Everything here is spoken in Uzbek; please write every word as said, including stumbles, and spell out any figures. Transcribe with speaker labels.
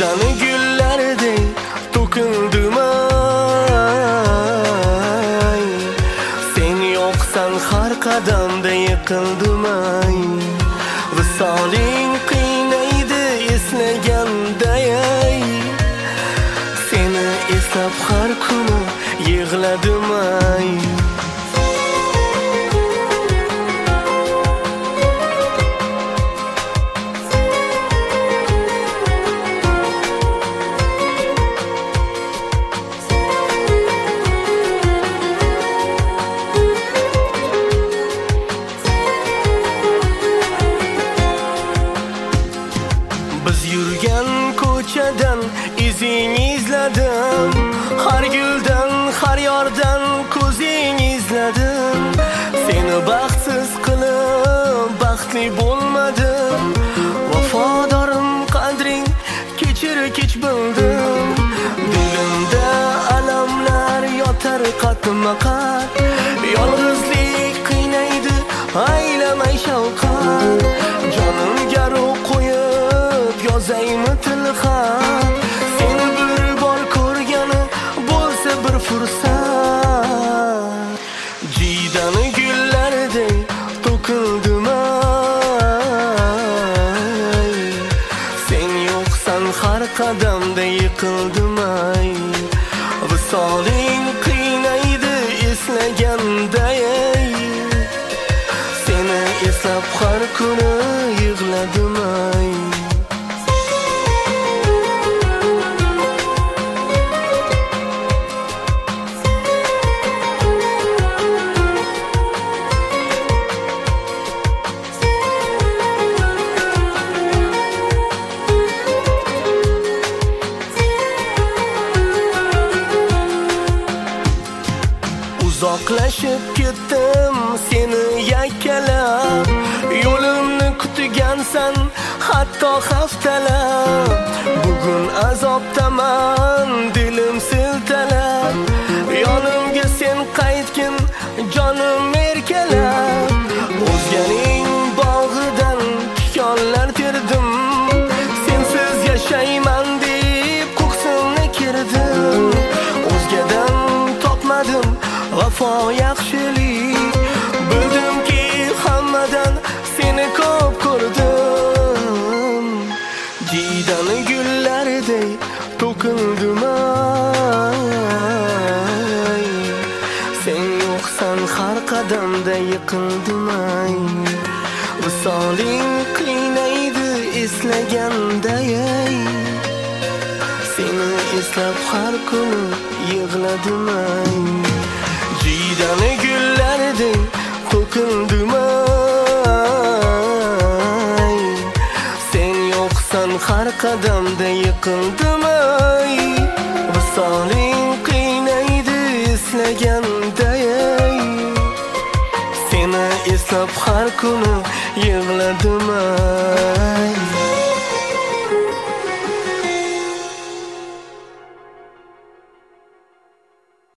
Speaker 1: Jiydani gullardek to'kildim ay. Sen yo'qsan har qadamda yiqildim ay. Visoling qiynaydi eslaganda ay. Seni eslab har kuni yig'ladim ay. Biz yurgan ko'chadan izing izladim, har guldan, har yordan ko'zing izladim. Seni baxtsiz qilib baxtli bo'lmadim. Vafodorim qadring kechir kech bildim. Dilimda alamlar yotar qatma-qat. Yolg'izlik qiynaydi, aylamay shavqat. Jonimga ruh qo'yib yozaymi tilxat. Seni bir bor ko'rgani bo'lsa bir fursat. Jiydani gullardek to'kildim ay. Sen yo'qsan har qadamda yiqildim ay. Visoling qiynaydi eslaganda ay. Seni eslab har kuni yig'ladim ay. Uzoqlashib ketdim seni yakkalab. Yo'limni kutgansan hatto haftalab. Bugun azobdaman dilim siltalab. Yonimga sen qaytgin jonim erkalab. O'zganing bog'idan tikonlar terdim. Sensiz yashayman deb ko'ksimni kirdim. O'zgadan topmadim vafo yaxshilik. Bildimki hammadan seni ko'p ko'rdim. Jiydani gullardek to'kildim ay. Sen yo'qsan har qadamda yiqildim ay. Visoling qiynaydi eslaganda ay. Seni eslab har kuni yig'ladim ay. Jiydani gullardek to'kildim ay. Sen yo'qsan har qadamda yiqildim ay. Visoling qiynaydi eslaganda ay. Seni eslab har kuni yig'ladim ay.